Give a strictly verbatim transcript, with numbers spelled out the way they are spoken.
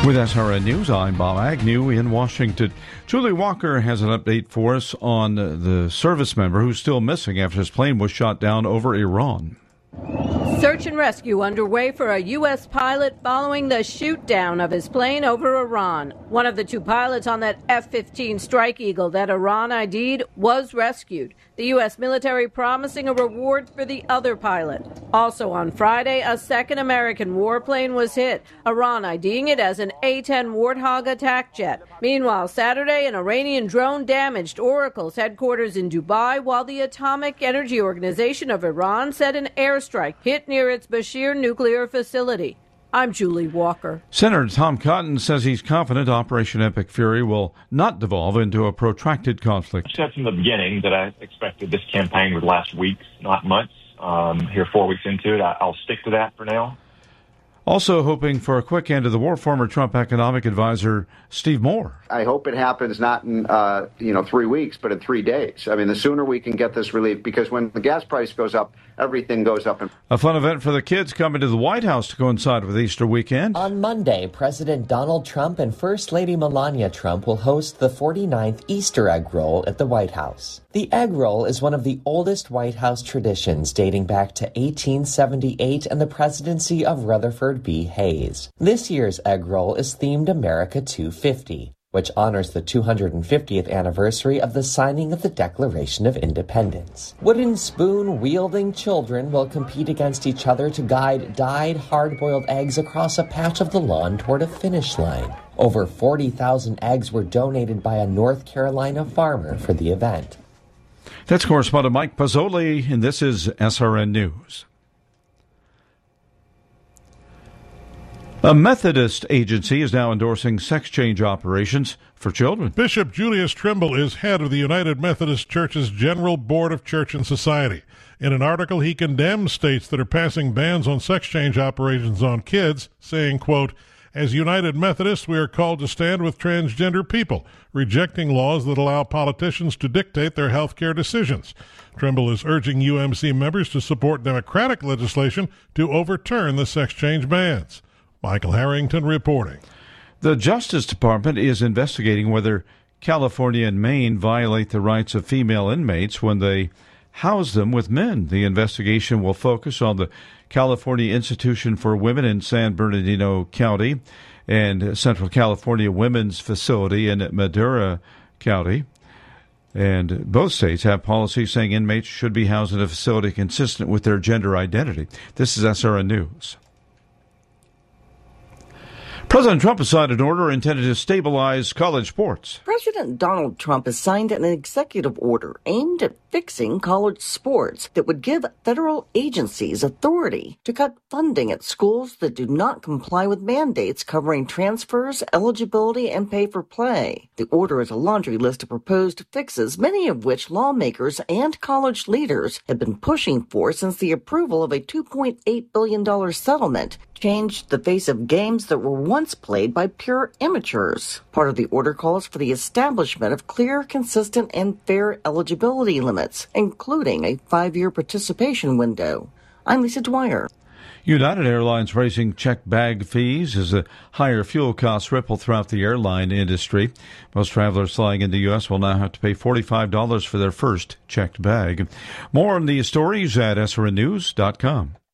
With S R N News, I'm Bob Agnew in Washington. Julie Walker has an update for us on the service member who's still missing after his plane was shot down over Iran. Search and rescue underway for a U S pilot following the shoot-down of his plane over Iran. One of the two pilots on that F fifteen Strike Eagle that Iran I D'd was rescued. The U S military promising a reward for the other pilot. Also on Friday, a second American warplane was hit, Iran IDing it as an A ten Warthog attack jet. Meanwhile, Saturday, an Iranian drone damaged Oracle's headquarters in Dubai, while the Atomic Energy Organization of Iran said an airstrike hit near its Bashir nuclear facility. I'm Julie Walker. Senator Tom Cotton says he's confident Operation Epic Fury will not devolve into a protracted conflict. I said from the beginning that I expected this campaign would last weeks, not months. Um, here four weeks into it, I, I'll stick to that for now. Also hoping for a quick end to the war, former Trump economic advisor Steve Moore. I hope it happens not in uh, you know three weeks, but in three days. I mean, the sooner we can get this relief, because when the gas price goes up, everything goes up. A fun event for the kids coming to the White House to coincide with Easter weekend. On Monday, President Donald Trump and First Lady Melania Trump will host the forty-ninth Easter egg roll at the White House. The egg roll is one of the oldest White House traditions, dating back to eighteen seventy-eight and the presidency of Rutherford B. Hayes. This year's egg roll is themed America two fifty, which honors the two hundred fiftieth anniversary of the signing of the Declaration of Independence. Wooden spoon-wielding children will compete against each other to guide dyed hard-boiled eggs across a patch of the lawn toward a finish line. Over forty thousand eggs were donated by a North Carolina farmer for the event. That's correspondent Mike Pozzoli, and this is S R N News. A Methodist agency is now endorsing sex change operations for children. Bishop Julius Trimble is head of the United Methodist Church's General Board of Church and Society. In an article, he condemns states that are passing bans on sex change operations on kids, saying, quote, "As United Methodists, we are called to stand with transgender people, rejecting laws that allow politicians to dictate their health care decisions." Trimble is urging U M C members to support Democratic legislation to overturn the sex change bans. Michael Harrington reporting. The Justice Department is investigating whether California and Maine violate the rights of female inmates when they house them with men. The investigation will focus on the California Institution for Women in San Bernardino County and Central California Women's Facility in Madera County. And both states have policies saying inmates should be housed in a facility consistent with their gender identity. This is S R N News. President Trump has signed an order intended to stabilize college sports. President Donald Trump has signed an executive order aimed at fixing college sports that would give federal agencies authority to cut funding at schools that do not comply with mandates covering transfers, eligibility, and pay for play. The order is a laundry list of proposed fixes, many of which lawmakers and college leaders have been pushing for since the approval of a two point eight billion dollars settlement changed the face of games that were once played by pure amateurs. Part of the order calls for the establishment of clear, consistent, and fair eligibility limits, including a five-year participation window. I'm Lisa Dwyer. United Airlines raising checked bag fees as the higher fuel costs ripple throughout the airline industry. Most travelers flying in the U S will now have to pay forty-five dollars for their first checked bag. More on these stories at S R N news dot com.